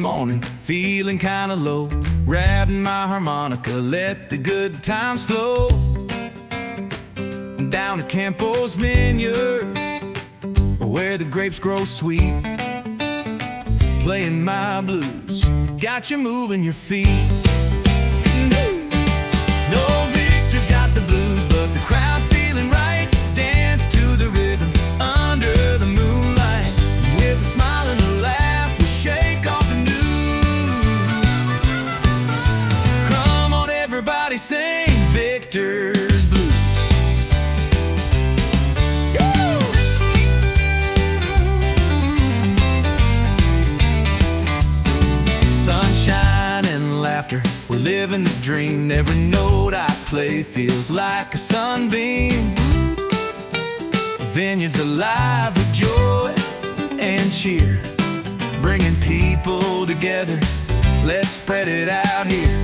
morning, feeling kinda low, grabbing my harmonica, let the good times flow. Down to Campo's Vineyard, where the grapes grow sweet, playing my blues, got you moving your feet. No, Victor's got the blues, but the crowd's feeling right. Dance to the rhythm under the moonlight. With a smile and a laugh, we'll shake off the news. Come on, everybody, sing Victor's blues. Sunshine and laughter, we're living the dream. Every note I play feels like a sunbeam. Vineyard's alive with joy and cheer, bringing people together. Let's spread it out here.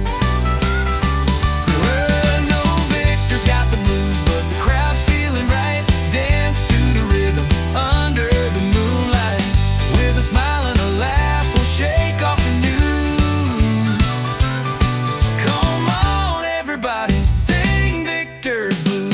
Well, no, Victor's got the blues, but the crowd's feeling right. Dance to the rhythm under the moonlight. With a smile and a laugh, we'll shake off the news. Come on, everybody, sing Victor's blues.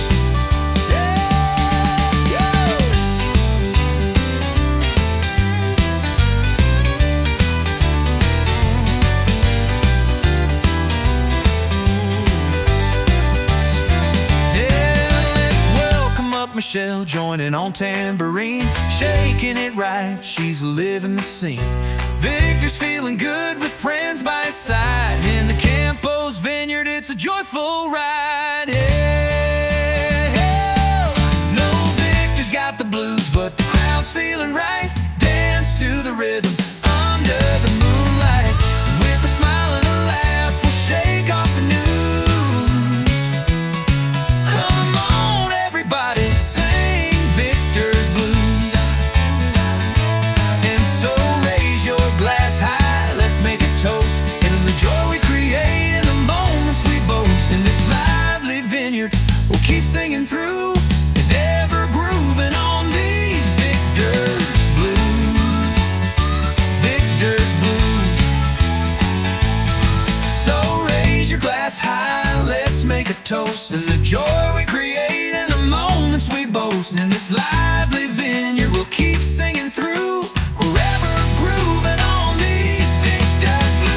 Michelle joining on tambourine, shaking it right, she's living the scene. Victor's feeling good with friends by his side. In the Campo's Vineyard, it's a joyful ride. Yeah. No, Victor's got the blues, but the crowd's feeling right. Dance to the rhythm under the moonlight. With a smile and a laugh, we'll shake off the news. Come on, everybody, we'll keep singing through and ever grooving on these Victor's blues. Victor's blues. So raise your glass high, let's make a toast, and the joy we create and the moments we boast. In this lively vineyard, we'll keep singing through, forever grooving on these Victor's blues.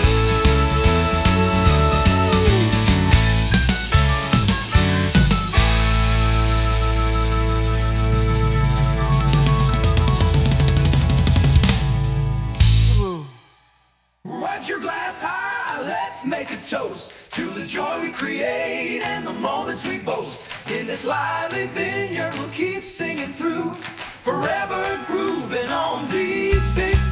Raise your glass high, let's make a toast to the joy we create and the moments we boast. In this lively vineyard, we'll keep singing through, forever grooving on these big